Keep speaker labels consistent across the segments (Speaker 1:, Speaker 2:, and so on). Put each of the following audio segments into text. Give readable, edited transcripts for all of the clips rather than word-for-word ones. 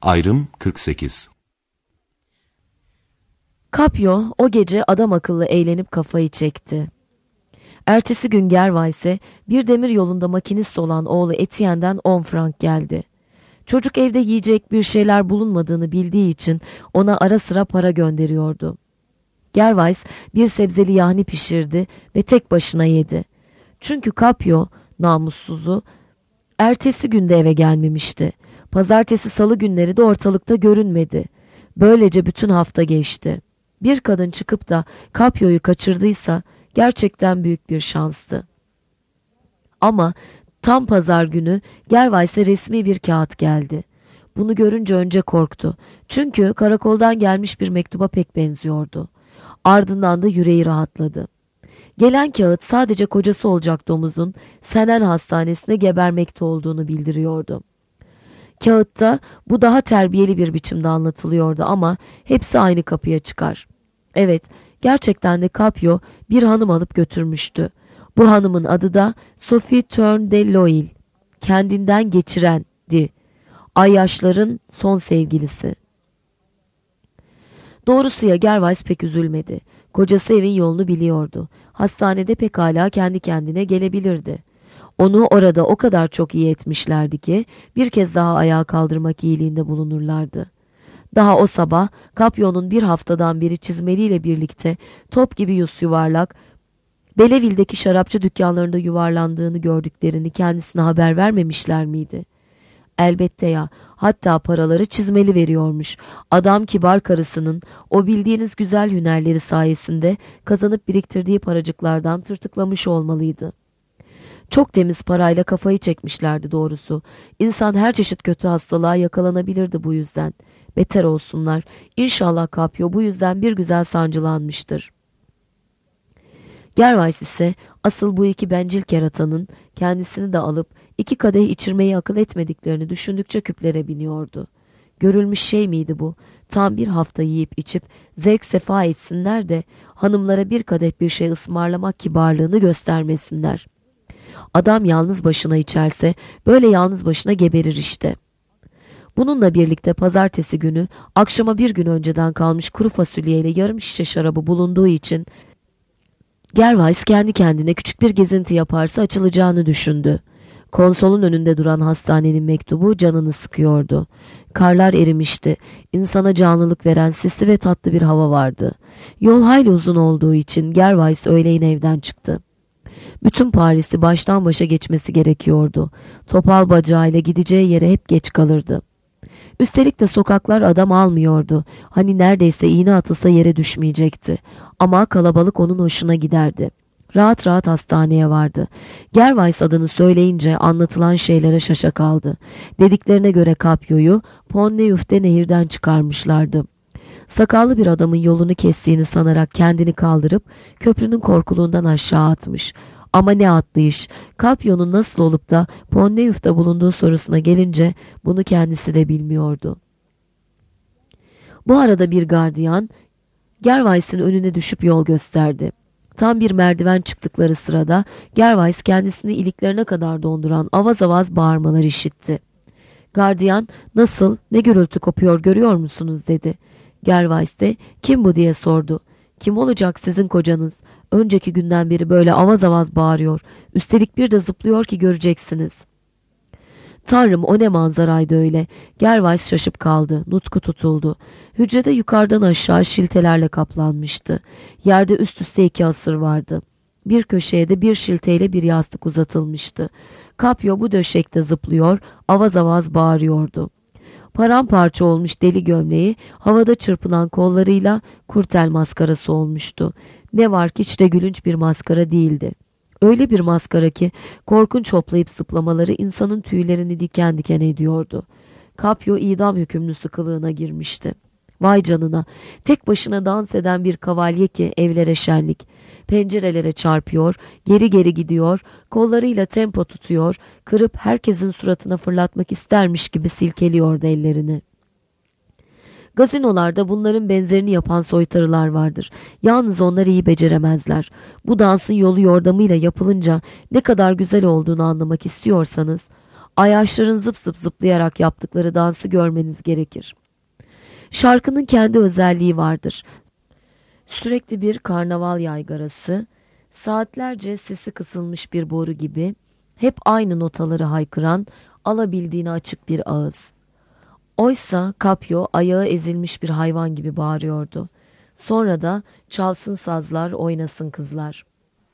Speaker 1: Ayrım 48.
Speaker 2: Capio o gece adam akıllı eğlenip kafayı çekti. Ertesi gün Gervais'e bir demir yolunda makinist olan oğlu Etienne'den 10 frank geldi. Çocuk evde yiyecek bir şeyler bulunmadığını bildiği için ona ara sıra para gönderiyordu. Gervais bir sebzeli yahni pişirdi ve tek başına yedi. Çünkü Capio, namussuzu, ertesi günde eve gelmemişti. Pazartesi, salı günleri de ortalıkta görünmedi. Böylece bütün hafta geçti. Bir kadın çıkıp da Capio'yu kaçırdıysa gerçekten büyük bir şanstı. Ama tam pazar günü Gervais'e resmi bir kağıt geldi. Bunu görünce önce korktu. Çünkü karakoldan gelmiş bir mektuba pek benziyordu. Ardından da yüreği rahatladı. Gelen kağıt sadece kocası olacak domuzun Senen Hastanesi'ne gebermekte olduğunu bildiriyordu. Kağıtta bu daha terbiyeli bir biçimde anlatılıyordu ama hepsi aynı kapıya çıkar. Evet, gerçekten de Capio bir hanım alıp götürmüştü. Bu hanımın adı da Sophie Turn de Loyal, kendinden geçirendi. Ayyaşların son sevgilisi. Doğrusu ya Gervais pek üzülmedi. Kocası evin yolunu biliyordu. Hastanede pekala kendi kendine gelebilirdi. Onu orada o kadar çok iyi etmişlerdi ki bir kez daha ayağa kaldırmak iyiliğinde bulunurlardı. Daha o sabah Capio'nun bir haftadan beri çizmeliyle birlikte top gibi yuvarlak Belleville'deki şarapçı dükkanlarında yuvarlandığını gördüklerini kendisine haber vermemişler miydi? Elbette ya, hatta paraları çizmeli veriyormuş. Adam kibar karısının o bildiğiniz güzel hünerleri sayesinde kazanıp biriktirdiği paracıklardan tırtıklamış olmalıydı. Çok temiz parayla kafayı çekmişlerdi doğrusu. İnsan her çeşit kötü hastalığa yakalanabilirdi bu yüzden. Beter olsunlar. İnşallah Capio bu yüzden bir güzel sancılanmıştır. Gervais ise asıl bu iki bencil keratanın kendisini de alıp 2 kadeh içirmeyi akıl etmediklerini düşündükçe küplere biniyordu. Görülmüş şey miydi bu? Tam bir hafta yiyip içip zevk sefa etsinler de hanımlara 1 kadeh bir şey ısmarlamak kibarlığını göstermesinler. Adam yalnız başına içerse böyle yalnız başına geberir işte. Bununla birlikte pazartesi günü akşama bir gün önceden kalmış kuru fasulyeyle yarım şişe şarabı bulunduğu için Gervais kendi kendine küçük bir gezinti yaparsa açılacağını düşündü. Konsolun önünde duran hastanenin mektubu canını sıkıyordu. Karlar erimişti. İnsana canlılık veren sisli ve tatlı bir hava vardı. Yol hayli uzun olduğu için Gervais öğleyin evden çıktı. Bütün Paris'i baştan başa geçmesi gerekiyordu. Topal bacağıyla gideceği yere hep geç kalırdı. Üstelik de sokaklar adam almıyordu. Hani neredeyse iğne atılsa yere düşmeyecekti. Ama kalabalık onun hoşuna giderdi. Rahat rahat hastaneye vardı. Gervais adını söyleyince anlatılan şeylere şaşa kaldı. Dediklerine göre Capio'yu Pont-Neuf'te nehirden çıkarmışlardı. Sakallı bir adamın yolunu kestiğini sanarak kendini kaldırıp köprünün korkuluğundan aşağı atmış. Ama ne atlayış. Capio'nun nasıl olup da Pont-Neuf'ta bulunduğu sorusuna gelince bunu kendisi de bilmiyordu. Bu arada bir gardiyan Gervais'in önüne düşüp yol gösterdi. Tam bir merdiven çıktıkları sırada Gervais kendisini iliklerine kadar donduran avaz avaz bağırmalar işitti. Gardiyan nasıl, ne gürültü kopuyor görüyor musunuz dedi. Gervais de kim bu diye sordu. Kim olacak sizin kocanız? Önceki günden beri böyle avaz avaz bağırıyor. Üstelik bir de zıplıyor ki göreceksiniz. Tanrım o ne manzaraydı öyle. Gervais şaşıp kaldı. Nutku tutuldu. Hücrede yukarıdan aşağı şiltelerle kaplanmıştı. Yerde üst üste 2 hasır vardı. Bir köşeye de bir şilteyle bir yastık uzatılmıştı. Capio bu döşekte zıplıyor, avaz avaz bağırıyordu. Paramparça olmuş deli gömleği havada çırpınan kollarıyla kurtel maskarası olmuştu. Ne var ki hiç de gülünç bir maskara değildi. Öyle bir maskara ki korkunç hoplayıp zıplamaları insanın tüylerini diken diken ediyordu. Capio idam hükümlüsü kılığına girmişti. Vay canına, tek başına dans eden bir kavalye ki evlere şenlik. Pencerelere çarpıyor, geri geri gidiyor, kollarıyla tempo tutuyor, kırıp herkesin suratına fırlatmak istermiş gibi silkeliyordu ellerini. Gazinolarda bunların benzerini yapan soytarılar vardır. Yalnız onlar iyi beceremezler. Bu dansın yolu yordamıyla yapılınca ne kadar güzel olduğunu anlamak istiyorsanız, Ayyaşların zıp zıp zıplayarak yaptıkları dansı görmeniz gerekir. Şarkının kendi özelliği vardır. Sürekli bir karnaval yaygarası, saatlerce sesi kısılmış bir boru gibi, hep aynı notaları haykıran, alabildiğine açık bir ağız. Oysa Capio ayağı ezilmiş bir hayvan gibi bağırıyordu. Sonra da çalsın sazlar, oynasın kızlar.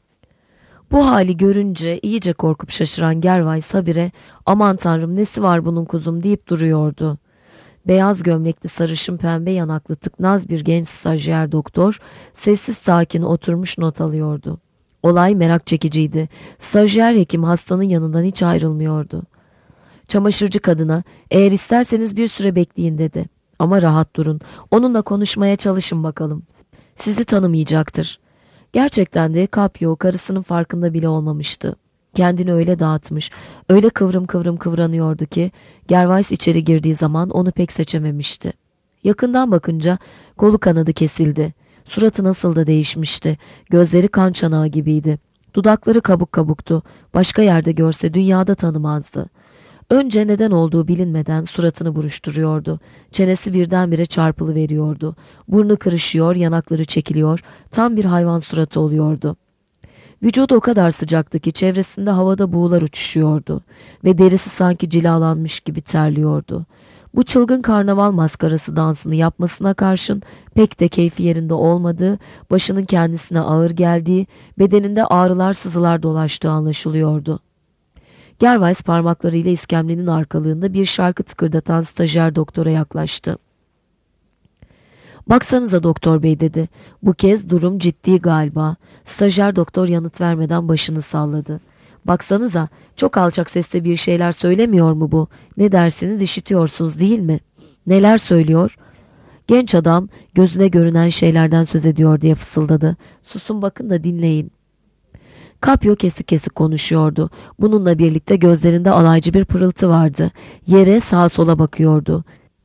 Speaker 2: Bu hali görünce iyice korkup şaşıran Gervais habire aman tanrım nesi var bunun kuzum deyip duruyordu. Beyaz gömlekli sarışın pembe yanaklı tıknaz bir genç stajyer doktor sessiz sakin oturmuş not alıyordu. Olay merak çekiciydi. Stajyer hekim hastanın yanından hiç ayrılmıyordu. Çamaşırcı kadına eğer isterseniz bir süre bekleyin dedi. Ama rahat durun. Onunla konuşmaya çalışın bakalım. Sizi tanımayacaktır. Gerçekten de Capio karısının farkında bile olmamıştı. Kendini öyle dağıtmış, öyle kıvrım kıvrım kıvranıyordu ki Gervais içeri girdiği zaman onu pek seçememişti. Yakından bakınca kolu kanadı kesildi. Suratı nasıl da değişmişti. Gözleri kan çanağı gibiydi. Dudakları kabuk kabuktu. Başka yerde görse dünyada tanımazdı. Önce neden olduğu bilinmeden suratını buruşturuyordu. Çenesi birdenbire çarpılıveriyordu. Burnu kırışıyor, yanakları çekiliyor, tam bir hayvan suratı oluyordu. Vücudu o kadar sıcaktı ki çevresinde havada buğular uçuşuyordu ve derisi sanki cilalanmış gibi terliyordu. Bu çılgın karnaval maskarası dansını yapmasına karşın pek de keyfi yerinde olmadığı, başının kendisine ağır geldiği, bedeninde ağrılar sızılar dolaştığı anlaşılıyordu. Gervais parmaklarıyla iskemlenin arkalığında bir şarkı tıkırdatan stajyer doktora yaklaştı. "Baksanıza doktor bey," dedi. "Bu kez durum ciddi galiba." Stajyer doktor yanıt vermeden başını salladı. "Baksanıza, çok alçak sesle bir şeyler söylemiyor mu bu? Ne dersiniz, işitiyorsunuz değil mi?" "Neler söylüyor?" Genç adam gözüne görünen şeylerden söz ediyor diye fısıldadı. "Susun bakın da dinleyin." Capio kesik kesik konuşuyordu. Bununla birlikte gözlerinde alaycı bir pırıltı vardı. Yere sağa sola bakıyordu.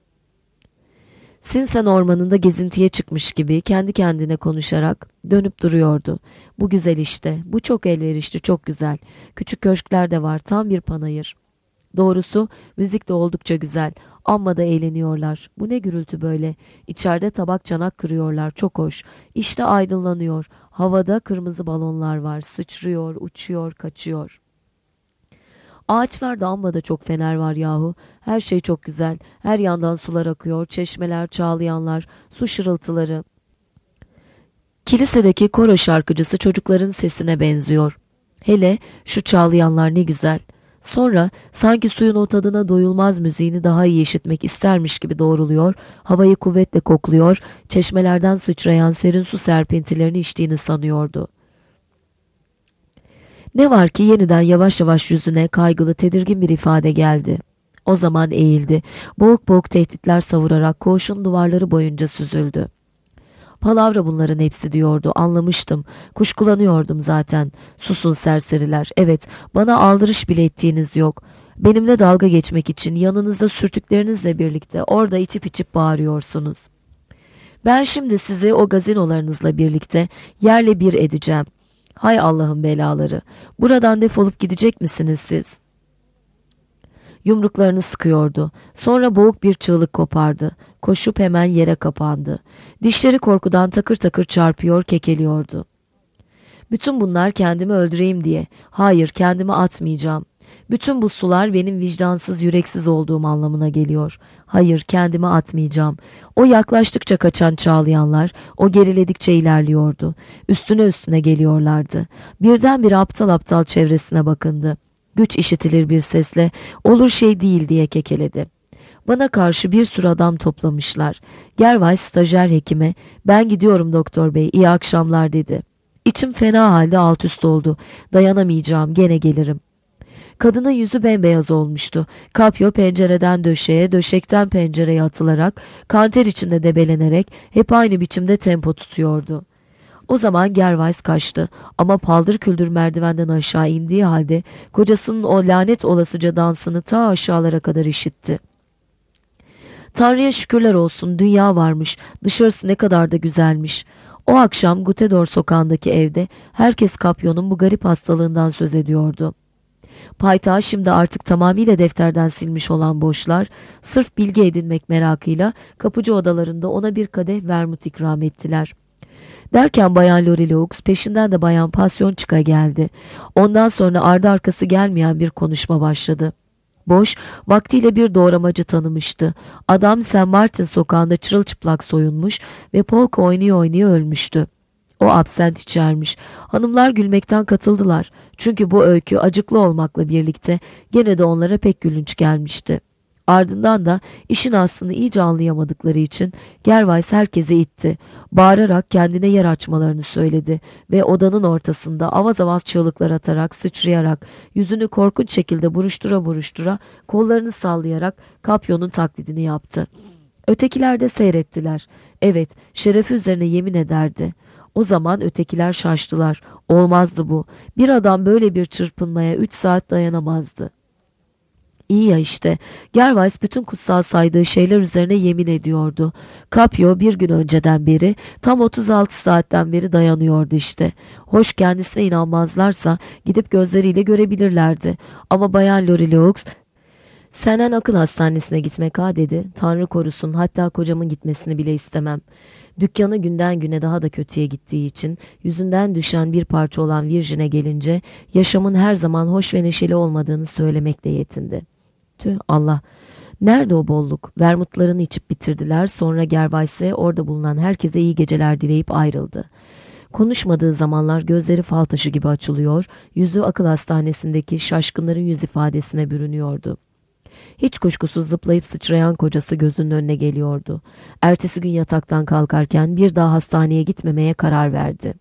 Speaker 2: Sinsen ormanında gezintiye çıkmış gibi kendi kendine konuşarak dönüp duruyordu. "Bu güzel işte, bu çok elverişli, çok güzel. Küçük köşkler de var, tam bir panayır. Doğrusu müzik de oldukça güzel. Amma da eğleniyorlar. Bu ne gürültü böyle? İçeride tabak çanak kırıyorlar, çok hoş. İşte aydınlanıyor. Havada kırmızı balonlar var, sıçrıyor, uçuyor, kaçıyor. Ağaçlarda amma da çok fener var yahu. Her şey çok güzel. Her yandan sular akıyor, çeşmeler, çağlayanlar, su şırıltıları. Kilisedeki koro şarkıcısı çocukların sesine benziyor. Hele şu çağlayanlar ne güzel. Sonra sanki suyun o tadına doyulmaz müziğini daha iyi işitmek istermiş gibi doğruluyor, havayı kuvvetle kokluyor, çeşmelerden sıçrayan serin su serpintilerini içtiğini sanıyordu. Ne var ki yeniden yavaş yavaş yüzüne kaygılı, tedirgin bir ifade geldi. O zaman eğildi, boğuk boğuk tehditler savurarak koğuşun duvarları boyunca süzüldü. "Palavra bunların hepsi," diyordu. "Anlamıştım. Kuşkulanıyordum zaten. Susun serseriler. Evet, bana aldırış bile ettiğiniz yok. Benimle dalga geçmek için yanınızda sürtüklerinizle birlikte orada içip içip bağırıyorsunuz. Ben şimdi sizi o gazinolarınızla birlikte yerle bir edeceğim. Hay Allah'ın belaları. Buradan defolup gidecek misiniz siz?" Yumruklarını sıkıyordu. Sonra boğuk bir çığlık kopardı. Koşup hemen yere kapandı. Dişleri korkudan takır takır çarpıyor, kekeliyordu. "Bütün bunlar kendimi öldüreyim diye. Hayır, kendimi atmayacağım. Bütün bu sular benim vicdansız, yüreksiz olduğum anlamına geliyor. Hayır, kendimi atmayacağım." O yaklaştıkça kaçan çağlayanlar, o geriledikçe ilerliyordu. Üstüne üstüne geliyorlardı. Birdenbire aptal aptal çevresine bakındı. Güç işitilir bir sesle "Olur şey değil," diye kekeledi. Bana karşı bir sürü adam toplamışlar. Gervais stajyer hekime "Ben gidiyorum doktor bey, iyi akşamlar," dedi. İçim fena halde alt üst oldu. Dayanamayacağım, gene gelirim. Kadının yüzü bembeyaz olmuştu. Capio pencereden döşeğe, döşekten pencereye atılarak, kanter içinde debelenerek hep aynı biçimde tempo tutuyordu. O zaman Gervais kaçtı ama paldır küldür merdivenden aşağı indiği halde kocasının o lanet olasıca dansını ta aşağılara kadar işitti. Tanrı'ya şükürler olsun, dünya varmış, dışarısı ne kadar da güzelmiş. O akşam Gutedor sokağındaki evde herkes Capio'nun bu garip hastalığından söz ediyordu. Paytağı şimdi artık tamamıyla defterden silmiş olan boşlar, sırf bilgi edinmek merakıyla kapıcı odalarında ona bir kadeh vermut ikram ettiler. Derken Bayan Loreleux peşinden de Bayan Pasyonçika geldi. Ondan sonra ardı arkası gelmeyen bir konuşma başladı. Boş, vaktiyle bir doğramacı tanımıştı. Adam St. Martin sokağında çırılçıplak soyunmuş ve polka oynaya oynaya ölmüştü. O absent içermiş. Hanımlar gülmekten katıldılar. Çünkü bu öykü acıklı olmakla birlikte gene de onlara pek gülünç gelmişti. Ardından da işin aslını iyice anlayamadıkları için Gervais herkese itti. Bağırarak kendine yer açmalarını söyledi ve odanın ortasında avaz avaz çığlıklar atarak, sıçrayarak, yüzünü korkunç şekilde buruştura buruştura, kollarını sallayarak Kapyo'nun taklidini yaptı. Ötekiler de seyrettiler. Evet, şerefi üzerine yemin ederdi. O zaman ötekiler şaştılar. Olmazdı bu. Bir adam böyle bir çırpınmaya 3 saat dayanamazdı. İyi ya işte. Gervais bütün kutsal saydığı şeyler üzerine yemin ediyordu. Capio bir gün önceden beri, tam 36 saatten beri dayanıyordu işte. Hoş kendisine inanmazlarsa gidip gözleriyle görebilirlerdi. Ama Bayan Loreleux, "Senen akıl hastanesine gitmek ha," dedi. "Tanrı korusun, hatta kocamın gitmesini bile istemem." Dükkanı günden güne daha da kötüye gittiği için yüzünden düşen bir parça olan Virgin'e gelince yaşamın her zaman hoş ve neşeli olmadığını söylemekle yetindi. Tüh Allah! Nerede o bolluk? Vermutlarını içip bitirdiler. Sonra Gervais'e orada bulunan herkese iyi geceler dileyip ayrıldı. Konuşmadığı zamanlar gözleri fal taşı gibi açılıyor, yüzü akıl hastanesindeki şaşkınların yüz ifadesine bürünüyordu. Hiç kuşkusuz zıplayıp sıçrayan kocası gözünün önüne geliyordu. Ertesi gün yataktan kalkarken bir daha hastaneye gitmemeye karar verdi.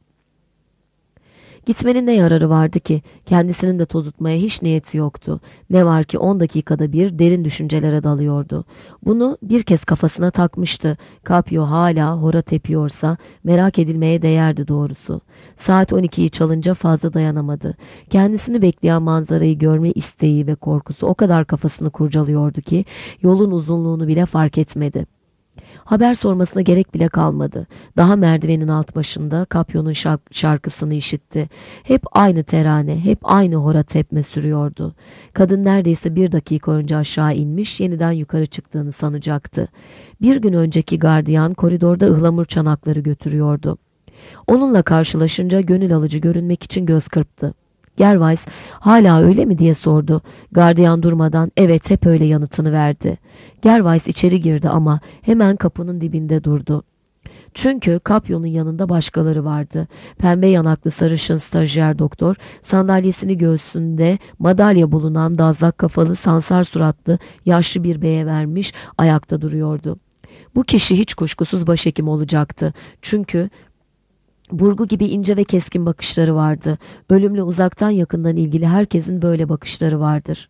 Speaker 2: Gitmenin ne yararı vardı ki? Kendisinin de tozutmaya hiç niyeti yoktu. Ne var ki 10 dakikada bir derin düşüncelere dalıyordu. Bunu bir kez kafasına takmıştı. Capio hala hora tepiyorsa merak edilmeye değerdi doğrusu. Saat 12'yi çalınca fazla dayanamadı. Kendisini bekleyen manzarayı görme isteği ve korkusu o kadar kafasını kurcalıyordu ki yolun uzunluğunu bile fark etmedi. Haber sormasına gerek bile kalmadı. Daha merdivenin alt başında Capio'nun şarkısını işitti. Hep aynı terane, hep aynı hora tepme sürüyordu. Kadın neredeyse 1 dakika önce aşağı inmiş, yeniden yukarı çıktığını sanacaktı. Bir gün önceki gardiyan koridorda ıhlamur çanakları götürüyordu. Onunla karşılaşınca gönül alıcı görünmek için göz kırptı. Gervais, "Hala öyle mi?" diye sordu. Gardiyan durmadan "Evet, hep öyle" yanıtını verdi. Gervais içeri girdi ama hemen kapının dibinde durdu. Çünkü Capio'nun yanında başkaları vardı. Pembe yanaklı sarışın stajyer doktor, sandalyesini göğsünde madalya bulunan dazlak kafalı, sansar suratlı, yaşlı bir beye vermiş, ayakta duruyordu. Bu kişi hiç kuşkusuz başhekim olacaktı. Çünkü burgu gibi ince ve keskin bakışları vardı. Ölümle uzaktan yakından ilgili herkesin böyle bakışları vardır.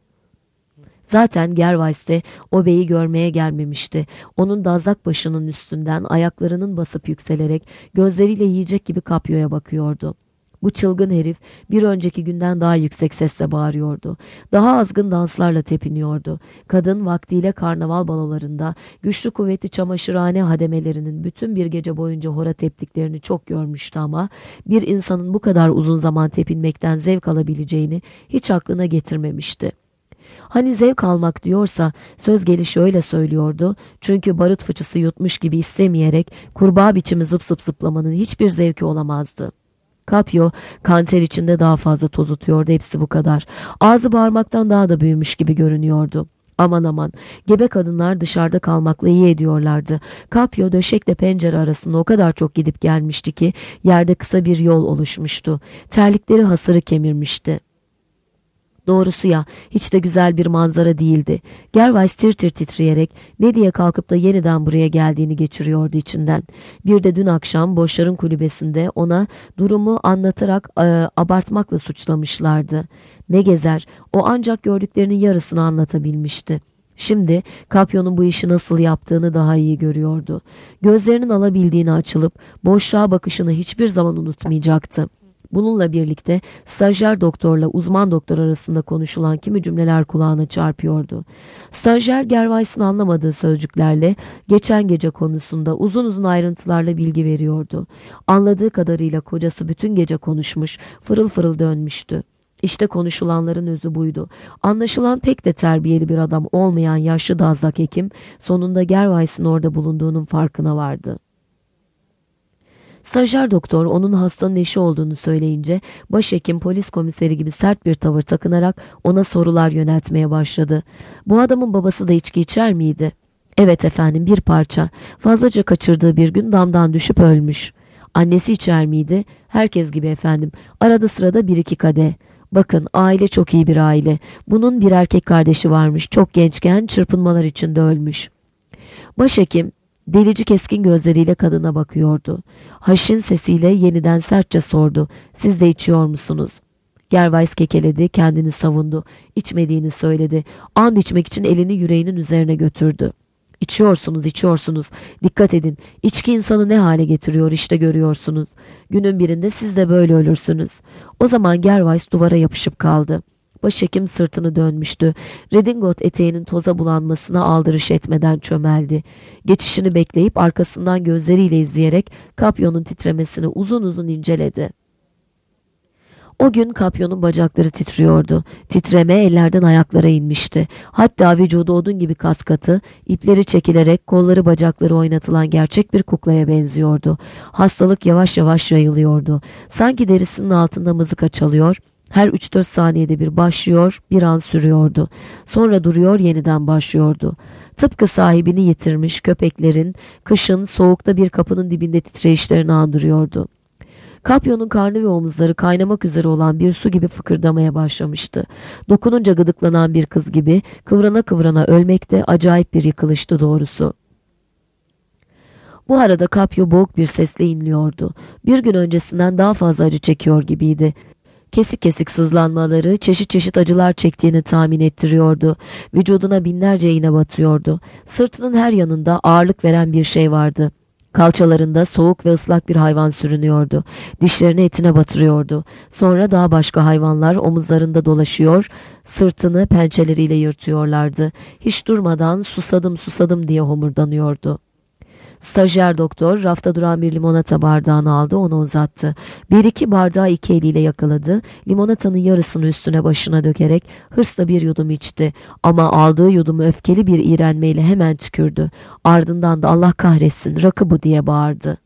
Speaker 2: Zaten Gervais de o beyi görmeye gelmemişti. Onun dazlak başının üstünden ayaklarının basıp yükselerek gözleriyle yiyecek gibi Capio'ya bakıyordu. Bu çılgın herif bir önceki günden daha yüksek sesle bağırıyordu. Daha azgın danslarla tepiniyordu. Kadın vaktiyle karnaval balolarında güçlü kuvvetli çamaşırhane hademelerinin bütün bir gece boyunca hora teptiklerini çok görmüştü ama bir insanın bu kadar uzun zaman tepinmekten zevk alabileceğini hiç aklına getirmemişti. Hani zevk almak diyorsa söz gelişi öyle söylüyordu, çünkü barut fıçısı yutmuş gibi istemeyerek kurbağa biçimi zıp zıp zıplamanın hiçbir zevki olamazdı. Capio kanter içinde daha fazla tozutuyordu, hepsi bu kadar. Ağzı bağırmaktan daha da büyümüş gibi görünüyordu. Aman aman, gebe kadınlar dışarıda kalmakla iyi ediyorlardı. Capio döşekle pencere arasında o kadar çok gidip gelmişti ki yerde kısa bir yol oluşmuştu. Terlikleri hasırı kemirmişti. Doğrusu ya, hiç de güzel bir manzara değildi. Gervais tir tir titreyerek ne diye kalkıp da yeniden buraya geldiğini geçiriyordu içinden. Bir de dün akşam boşların kulübesinde ona durumu anlatarak abartmakla suçlamışlardı. Ne gezer, o ancak gördüklerinin yarısını anlatabilmişti. Şimdi Capio'nun bu işi nasıl yaptığını daha iyi görüyordu. Gözlerinin alabildiğini açılıp boşluğa bakışını hiçbir zaman unutmayacaktı. Bununla birlikte stajyer doktorla uzman doktor arasında konuşulan kimi cümleler kulağına çarpıyordu. Stajyer Gervais'in anlamadığı sözcüklerle geçen gece konusunda uzun uzun ayrıntılarla bilgi veriyordu. Anladığı kadarıyla kocası bütün gece konuşmuş, fırıl fırıl dönmüştü. İşte konuşulanların özü buydu. Anlaşılan pek de terbiyeli bir adam olmayan yaşlı dazlak hekim sonunda Gervais'in orada bulunduğunun farkına vardı. Stajyer doktor onun hastanın eşi olduğunu söyleyince başhekim polis komiseri gibi sert bir tavır takınarak ona sorular yöneltmeye başladı. Bu adamın babası da içki içer miydi? Evet efendim, bir parça. Fazlaca kaçırdığı bir gün damdan düşüp ölmüş. Annesi içer miydi? Herkes gibi efendim. Arada sırada bir iki kadeh. Bakın, aile çok iyi bir aile. Bunun bir erkek kardeşi varmış. Çok gençken çırpınmalar içinde ölmüş. Başhekim delici keskin gözleriyle kadına bakıyordu. Haşin sesiyle yeniden sertçe sordu. Siz de içiyor musunuz? Gervais kekeledi, kendini savundu. İçmediğini söyledi. And içmek için elini yüreğinin üzerine götürdü. İçiyorsunuz, içiyorsunuz. Dikkat edin. İçki insanı ne hale getiriyor işte, görüyorsunuz. Günün birinde siz de böyle ölürsünüz. O zaman Gervais duvara yapışıp kaldı. Başhekim sırtını dönmüştü. Redingot eteğinin toza bulanmasına aldırış etmeden çömeldi. Geçişini bekleyip arkasından gözleriyle izleyerek kapyonun titremesini uzun uzun inceledi. O gün kapyonun bacakları titriyordu. Titreme ellerden ayaklara inmişti. Hatta vücudu odun gibi kaskatı, ipleri çekilerek kolları bacakları oynatılan gerçek bir kuklaya benziyordu. Hastalık yavaş yavaş yayılıyordu. Sanki derisinin altında mızıka çalıyor, her 3-4 saniyede bir başlıyor, bir an sürüyordu. Sonra duruyor, yeniden başlıyordu. Tıpkı sahibini yitirmiş köpeklerin kışın soğukta bir kapının dibinde titreyişlerini andırıyordu. Kapyonun karnı ve omuzları kaynamak üzere olan bir su gibi fıkırdamaya başlamıştı. Dokununca gıdıklanan bir kız gibi kıvrana kıvrana ölmekte acayip bir yıkılıştı doğrusu. Bu arada Kapyo boğuk bir sesle inliyordu. Bir gün öncesinden daha fazla acı çekiyor gibiydi. Kesik kesik sızlanmaları çeşit çeşit acılar çektiğini tahmin ettiriyordu. Vücuduna binlerce iğne batıyordu. Sırtının her yanında ağırlık veren bir şey vardı. Kalçalarında soğuk ve ıslak bir hayvan sürünüyordu. Dişlerini etine batırıyordu. Sonra daha başka hayvanlar omuzlarında dolaşıyor, sırtını pençeleriyle yırtıyorlardı. Hiç durmadan susadım susadım diye homurdanıyordu. Stajyer doktor rafta duran bir limonata bardağını aldı, onu uzattı. Bir iki bardağı iki eliyle yakaladı. Limonatanın yarısını üstüne başına dökerek hırsla bir yudum içti. Ama aldığı yudumu öfkeli bir iğrenmeyle hemen tükürdü. Ardından da Allah kahretsin, rakı bu diye bağırdı.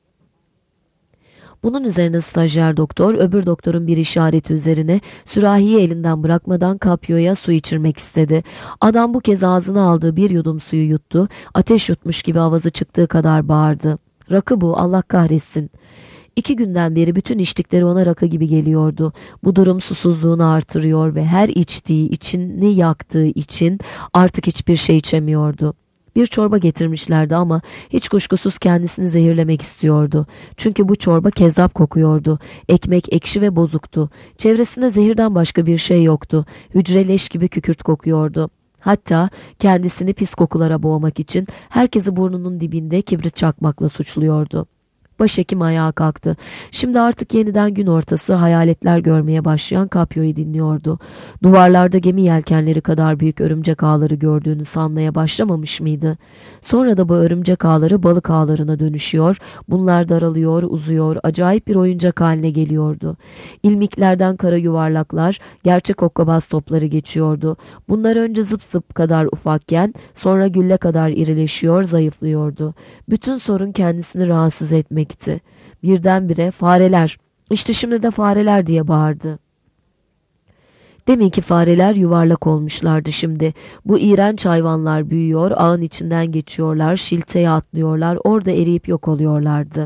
Speaker 2: Bunun üzerine stajyer doktor öbür doktorun bir işareti üzerine sürahiyi elinden bırakmadan Kapyo'ya su içirmek istedi. Adam bu kez ağzına aldığı bir yudum suyu yuttu. Ateş yutmuş gibi avazı çıktığı kadar bağırdı. Rakı bu, Allah kahretsin. 2 günden beri bütün içtikleri ona rakı gibi geliyordu. Bu durum susuzluğunu artırıyor ve her içtiği, içini yaktığı için artık hiçbir şey içemiyordu. Bir çorba getirmişlerdi ama hiç kuşkusuz kendisini zehirlemek istiyordu. Çünkü bu çorba kezzap kokuyordu. Ekmek ekşi ve bozuktu. Çevresinde zehirden başka bir şey yoktu. Hücre leş gibi kükürt kokuyordu. Hatta kendisini pis kokulara boğmak için herkesi burnunun dibinde kibrit çakmakla suçluyordu. Başhekim ayağa kalktı. Şimdi artık yeniden gün ortası hayaletler görmeye başlayan Kapyo'yu dinliyordu. Duvarlarda gemi yelkenleri kadar büyük örümcek ağları gördüğünü sanmaya başlamamış mıydı? Sonra da bu örümcek ağları balık ağlarına dönüşüyor, bunlar daralıyor, uzuyor, acayip bir oyuncak haline geliyordu. İlmiklerden kara yuvarlaklar, gerçek okkabaz topları geçiyordu. Bunlar önce zıp zıp kadar ufakken sonra gülle kadar irileşiyor, zayıflıyordu. Bütün sorun kendisini rahatsız etmek. Birdenbire fareler, işte şimdi de fareler diye bağırdı. Deminki fareler yuvarlak olmuşlardı şimdi. Bu iğrenç hayvanlar büyüyor, ağın içinden geçiyorlar, şilteye atlıyorlar, orada eriyip yok oluyorlardı.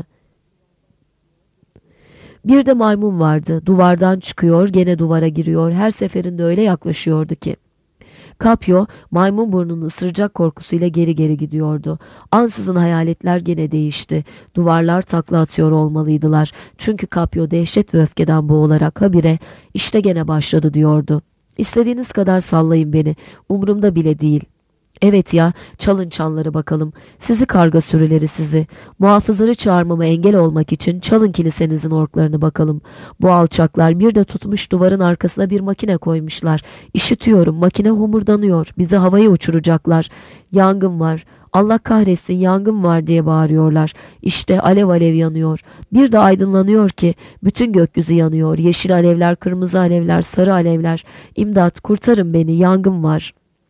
Speaker 2: Bir de maymun vardı, duvardan çıkıyor, gene duvara giriyor, her seferinde öyle yaklaşıyordu ki. Kapyo maymun burnunu ısıracak korkusuyla geri geri gidiyordu. Ansızın hayaletler gene değişti. Duvarlar takla atıyor olmalıydılar. Çünkü Kapyo dehşet ve öfkeden boğularak habire işte gene başladı diyordu. İstediğiniz kadar sallayın beni. Umurumda bile değil. Evet ya, çalın çanları bakalım. Sizi karga sürüleri sizi. Muhafızları çağırmama engel olmak için çalın kilisenizin orklarını bakalım. Bu alçaklar bir de tutmuş duvarın arkasına bir makine koymuşlar. İşitiyorum, makine homurdanıyor. Bizi havaya uçuracaklar. Yangın var. Allah kahretsin, yangın var diye bağırıyorlar. İşte alev alev yanıyor. Bir de aydınlanıyor ki bütün gökyüzü yanıyor. Yeşil alevler, kırmızı alevler, sarı alevler. İmdat, kurtarın beni, yangın var.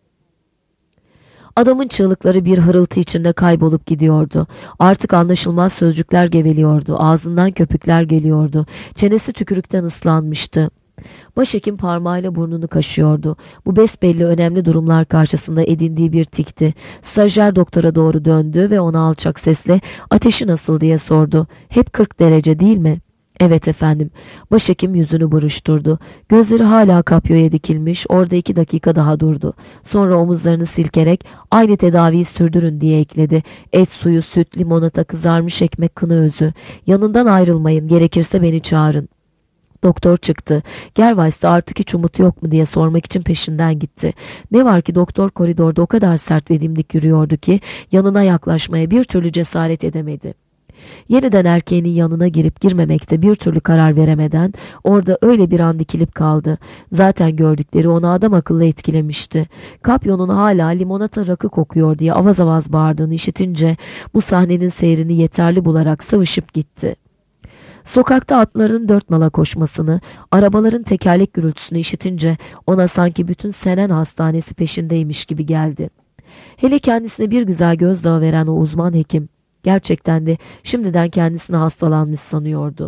Speaker 2: Adamın çığlıkları bir hırıltı içinde kaybolup gidiyordu. Artık anlaşılmaz sözcükler geveliyordu. Ağzından köpükler geliyordu. Çenesi tükürükten ıslanmıştı. Başhekim parmağıyla burnunu kaşıyordu. Bu besbelli önemli durumlar karşısında edindiği bir tikti. Stajyer doktora doğru döndü ve ona alçak sesle "Ateşi nasıl?" diye sordu. "Hep 40 derece değil mi?" "Evet efendim." Başhekim yüzünü buruşturdu. Gözleri hala kapyoya dikilmiş, orada 2 dakika daha durdu. Sonra omuzlarını silkerek "Aynı tedaviyi sürdürün." diye ekledi. "Et suyu, süt, limonata, kızarmış ekmek, kına özü. Yanından ayrılmayın, gerekirse beni çağırın." Doktor çıktı. Gervais'te artık hiç umut yok mu diye sormak için peşinden gitti. Ne var ki doktor koridorda o kadar sert ve dimdik yürüyordu ki yanına yaklaşmaya bir türlü cesaret edemedi. Yeniden erkeğinin yanına girip girmemekte bir türlü karar veremeden orada öyle bir an dikilip kaldı. Zaten gördükleri onu adam akıllı etkilemişti. Kapyonun hala limonata rakı kokuyor diye avaz avaz bağırdığını işitince bu sahnenin seyrini yeterli bularak sıvışıp gitti. Sokakta atların 4 nala koşmasını, arabaların tekerlek gürültüsünü işitince ona sanki bütün Senen hastanesi peşindeymiş gibi geldi. Hele kendisine bir güzel gözdağı veren o uzman hekim, gerçekten de şimdiden kendisine hastalanmış sanıyordu.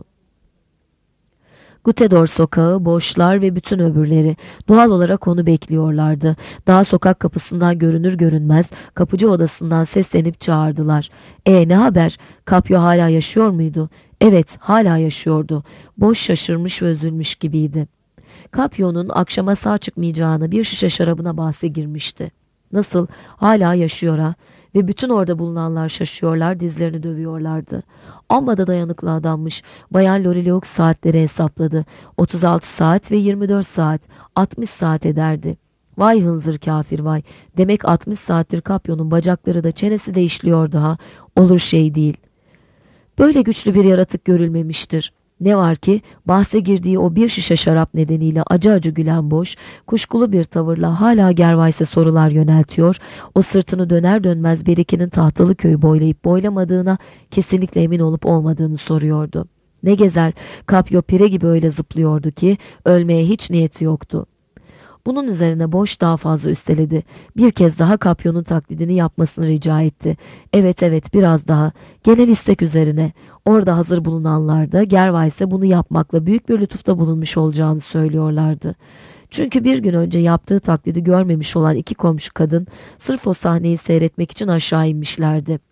Speaker 2: Gutedor sokağı, boşlar ve bütün öbürleri doğal olarak onu bekliyorlardı. Daha sokak kapısından görünür görünmez kapıcı odasından seslenip çağırdılar. Ne haber? Kapyo hala yaşıyor muydu? Evet, hala yaşıyordu. Boş, şaşırmış ve üzülmüş gibiydi. Kapyo'nun akşama sağ çıkmayacağını, bir şişe şarabına bahse girmişti. Nasıl? Hala yaşıyor ha? Ve bütün orada bulunanlar şaşıyorlar, dizlerini dövüyorlardı. Amma da dayanıklı adammış. Bayan Lorilleux saatleri hesapladı. 36 saat ve 24 saat. 60 saat ederdi. Vay hınzır kafir vay. Demek 60 saattir Kapyo'nun bacakları da çenesi de işliyordu ha. Olur şey değil. Böyle güçlü bir yaratık görülmemiştir. Ne var ki bahse girdiği o bir şişe şarap nedeniyle acı acı gülen boş, kuşkulu bir tavırla hala Gervais'e sorular yöneltiyor, o sırtını döner dönmez Beriki'nin tahtalı köyü boylayıp boylamadığına kesinlikle emin olup olmadığını soruyordu. Ne gezer, Kapyo pire gibi öyle zıplıyordu ki ölmeye hiç niyeti yoktu. Bunun üzerine boş daha fazla üsteledi. Bir kez daha Kapyo'nun taklidini yapmasını rica etti. Evet biraz daha. Genel istek üzerine. Orada hazır bulunanlar da Gervais'e bunu yapmakla büyük bir lütufta bulunmuş olacağını söylüyorlardı. Çünkü bir gün önce yaptığı taklidi görmemiş olan 2 komşu kadın sırf o sahneyi seyretmek için aşağı inmişlerdi.